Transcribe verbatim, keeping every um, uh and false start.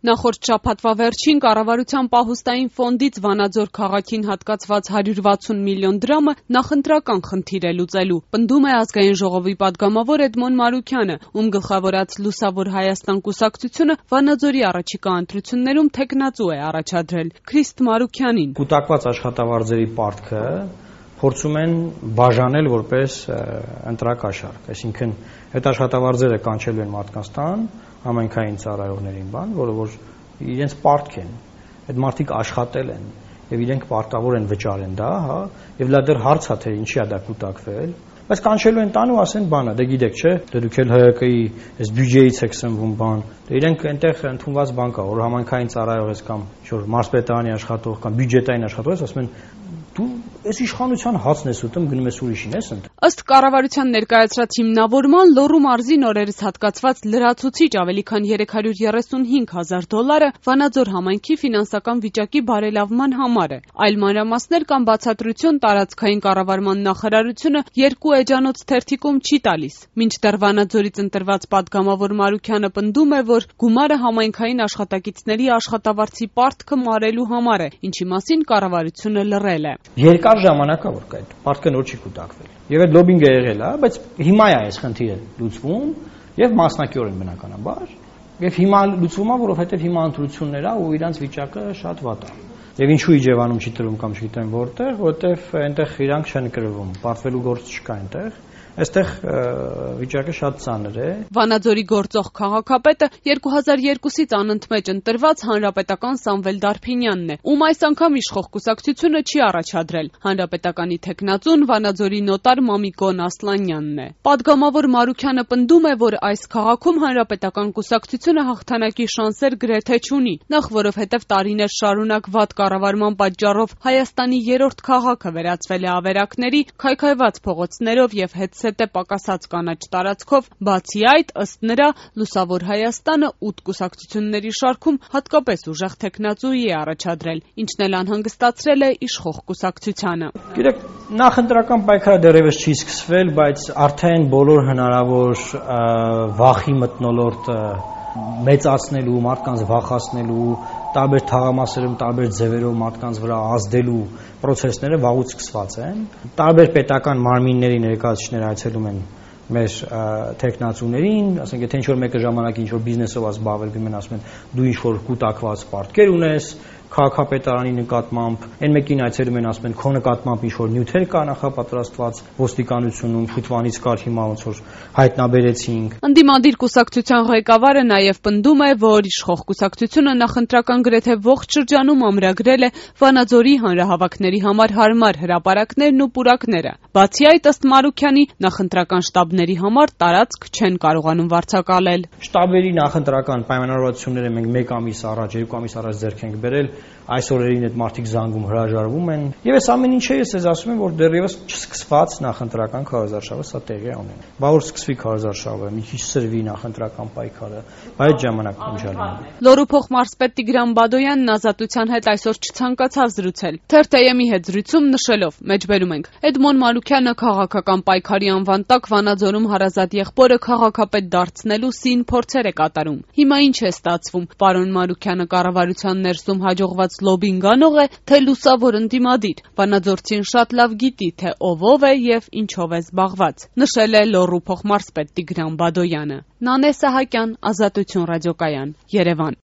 Նախորդ շաբաթվա վերջին կառավարության պահուստային ֆոնդից Վանաձոր քաղաքին հատկացված հարյուր վաթսուն միլիոն դրամը նախընտրական խնդիր է լուծելու, պնդում է Ազգային ժողովի պատգամավոր Էդմոն Մարուքյանը, ում գլխավորած Լուսավոր Հայաստան կուսակցությունը Վանաձորի առաջիկա ընտրություններում թեկնածու է առաջադրել Քրիստ Մարուքյանին։ Կուտակված աշխատավարձերի պարտքը փորձում են բաժանել որպես ընտրակաշառք, այսինքն այդ աշխատավարձերը կանչելու են մարդկանց տան, համայնքային ծառայողներին բան, որը որ իրենց պարտք են, այդ մարդիկ աշխատել են եւ իրենք պարտավոր են վճարեն դա, հա, եւ լա դեռ հարց է թե ինչի է դա կուտակվել, բայց կանչելու են տան ու ասեն բանը, դե գիտեք, չէ, դե դուք էլ Հ Կ-ի այս բյուջեից եք սնվում բան, դե իրենք այնտեղ ընդունված բան կա, որ համայնքային ծառայող ես կամ ինչ-որ մարզպետարանի աշխատող կամ բյուջետային աշխատող ես, ասում են դու այս իշխանության հացն ես ուտում, գնում ես ուրիշին ես ընդ։ Ըստ կառավարության ներկայացրած հիմնավորման Լոռու մարզին օրերս հատկացված լրացուցիչ ավելի քան երեք հարյուր երեսունհինգ հազար դոլարը Վանաձոր համայնքի ֆինանսական վիճակի բարելավման համար է։ Այլ մանրամասներ կամ բացատրություն տարածքային կառավարման նախարարությունը երկու էջանոց թերթիկում չի տալիս։ Մինչդեռ Վանաձորից ընտրված պատգամավոր Մարուքյանը պնդում է, որ գումարը համայնքային աշխատակիցների աշխատավարձի պարտքը մարելու համար է, ինչի մասին կառավարությունը լռել է։ Երկար ժամանակ է որ կա այդ պարտքը նոր չի կուտակվել։ Եվ այդ լոբինգը եղել է, բայց հիմա է այս խնդիրը լուծվում եւ մասնակիորեն բնականաբար։ Եվ հիմա լուծվում է, որովհետեւ հիմա ընտրություններ է ու իրանց վիճակը շատ վատ է։ Եվ ինչու Իջևանում չի տրվում կամ չգիտեմ որտեղ, որտեվ այնտեղ իրանք չեն կրվում, պարտվելու գործ չկա այնտեղ։ Այստեղ վիճակը շատ ծանր է։ Վանաձորի գործող քաղաքապետը երկու հազար երկուսից անընդմեջ ընտրված հանրապետական Սամվել Դարփինյանն է, ում այս անգամ իշխող կուսակցությունը չի առաջադրել։ Հանրապետականի թեկնածուն Վանաձորի նոտար Մամիկոն Ասլանյանն է։ Պատգամավոր Մարուքյանը պնդում է, որ այս քաղաքում հանրապետական կուսակցությունը հաղթանակի շանսեր գրեթե չունի, նախ որովհետև տարիներ շարունակ վատ կառավարման պատճառով Հայաստանի երրորդ քաղաքը վերածվել է ավերակների, քայքայված փողոցներով եւ հետ Սետե պակասած կանաչ տարածքով, բացի այդ, ըստ նրա, Լուսավոր Հայաստանը ութ կուսակցությունների շարքում հատկապես ուժեղ թեկնածուի է առաջադրել, ինչն էլ անհանգստացրել է իշխող կուսակցությանը։ Գիտեք, նախընտրական պայքարը դեռևս չի սկսվել, բայց արդեն բոլոր հնարավոր վախի մթնոլորտը մեծացնելու, մարդկանց վախացնելու, տարբեր թաղամասերում, տարբեր ձևերով մարդկանց վրա ազդելու պրոցեսները վաղուց սկսված են։ Տարբեր պետական մարմինների ներկայացուցիչներ այցելում են մեր թեկնածուներին, ասենք եթե ինչ-որ մեկը ժամանակի ինչ-որ բիզնեսով զբաղվել, գնում են ասում են դու ինչ-որ կուտակված պարտքեր ունես քաղաքապետարանի նկատմամբ, այն մեկին այցելում են ասում են քո նկատմամբ ինչ-որ նյութեր կա նախապատրաստված ոստիկանությունում, շուտվանից կար հիմա ոնց որ հայտնաբերեցինք։ Ընդդիմադիր կուսակցության ղեկավարը նաև պնդում է, որ իշխող կուսակցությունը նախընտրական գրեթե ողջ շրջանում ամրագրել է Վանաձորի հանրահավաքների համար հարմար հրապարակներն ու պուրակները։ Բացի այդ, ըստ Մարուքյանի, նախընտրական շտաբների համար տարածք չեն կարողանում վարձակալել։ Շտաբերի նախընտրական պայմանավորվածությունները մենք մեկ ամիս առաջ, երկու ամիս առաջ ձեռք ենք բերել, այս օրերին այդ մարդիկ զանգում հրաժարվում են։ Եվ այս ամեն ինչը ես ասում եմ, որ դեռևս չսկսված նախընտրական քարոզարշավը սա տեղի է ունենում։ Բա որ սկսվի քարոզարշավը, մի քիչ սրվի նախընտրական պայքարը, այդ ժամանակ քննարկելու։ Լոռու փոխմարզպետ Տիգրան Բադոյանն Ազատության հետ այսօր չցանկացավ զրուցել։ Թերթ-ի հետ զրույցում նշելով, մեջբերում ենք, Էդմոն Մարուքյանը քաղաքական պայքարի անվան տակ Վանաձորում հարազատ եղբորը քաղաքապետ դարձնելու սին փորձեր է կատարում։ Հիմա ինչ է ստացվում։ Պարոն Մարուքյանը կառավարության ներսում հաջողված լոբինգ անող է, թե լուսավոր ընդդիմադիր։ Վանաձորցին շատ լավ գիտի, թե ով է եւ ինչով է զբաղված, նշել է Լոռու փոխմարզպետ Տիգրան Բադոյանը։ Նանե Սահակյան, Ազատություն ռադիոկայան, Երևան։